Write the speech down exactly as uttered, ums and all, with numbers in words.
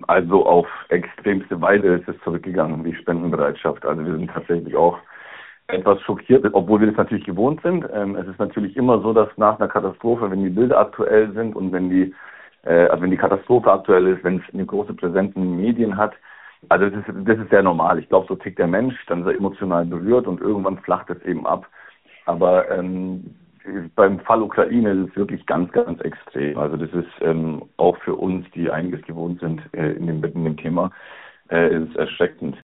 Also auf extremste Weise ist es zurückgegangen, die Spendenbereitschaft. Also wir sind tatsächlich auch etwas schockiert, obwohl wir das natürlich gewohnt sind. Ähm, es ist natürlich immer so, dass nach einer Katastrophe, wenn die Bilder aktuell sind und wenn die, äh, also wenn die Katastrophe aktuell ist, wenn es eine große Präsenz in den Medien hat, also das ist, das ist sehr normal. Ich glaube, so tickt der Mensch, dann ist er emotional berührt und irgendwann flacht es eben ab. Aber ähm, beim Fall Ukraine ist es wirklich ganz, ganz extrem. Also das ist ähm, auch für uns, die einiges gewohnt sind äh, in, dem, in dem Thema, äh, ist es erschreckend.